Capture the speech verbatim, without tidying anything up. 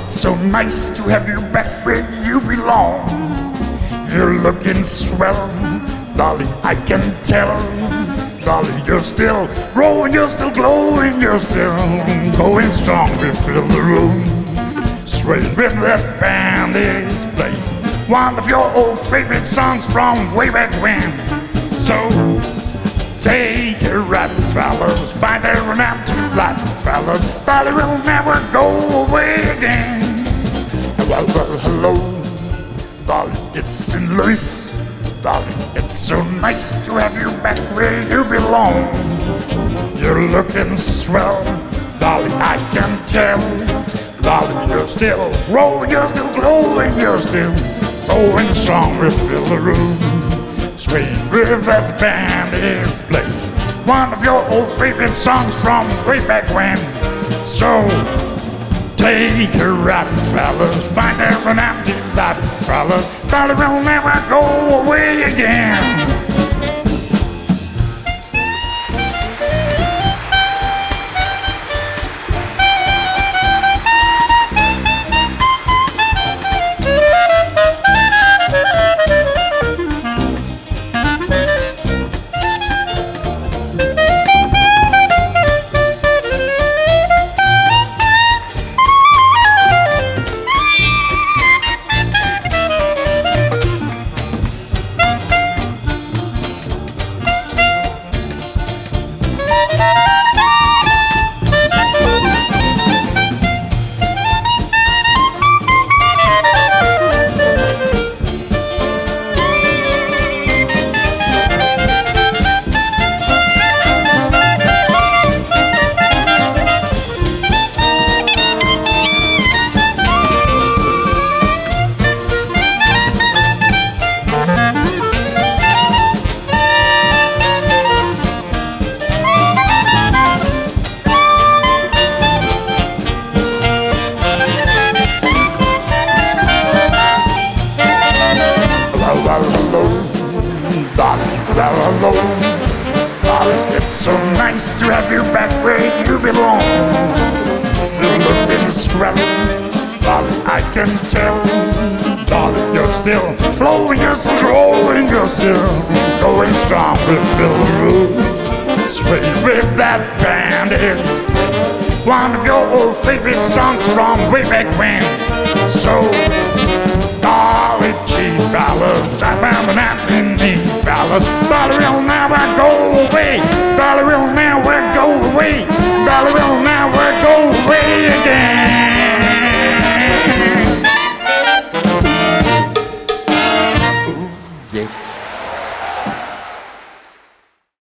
it's so nice to have you back where you belong. You're looking swell, Dolly, I can tell. Dolly, you're still growing, you're still glowing, you're still going strong. We fill the room, swaying with that band is playing one of your old favorite songs from way back when. So take a ride, fellas, find there an empty light, fellas. Dolly will never go away again. Well, well, hello, Dolly, it's been Louis. Dolly, it's so nice to have you back where you belong. You're looking swell, Dolly, I can tell. Dolly, you're still growing, you're still glowing, you're still going strong. We fill the room, swaying with that band is playing one of your old favorite songs from way back when. So take a ride, fellas, find there an empty lot, fellas. Dolly will never go away again. Dolly, Dolly, it's so nice to have you back where you belong. You're looking swell, Dolly, I can tell. Dolly, you're still glowing, you're still growing, you're still going strong. We fill the room, sway with that band is one of your old favorite songs from way back when. So Dolly G, fellas, I found an empty knee, fellas. Dolly will never go away. Dolly will never